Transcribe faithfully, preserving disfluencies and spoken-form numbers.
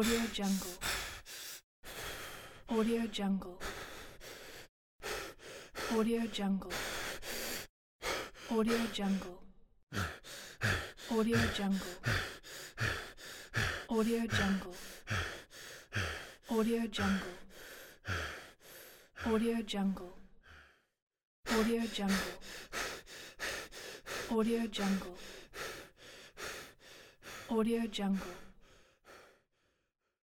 Audio Jungle. Audio Jungle. Audio Jungle. Audio Jungle. Audio Jungle. Audio Jungle. Audio Jungle. Audio Jungle. Audio Jungle. Audio Jungle. Audio Jungle.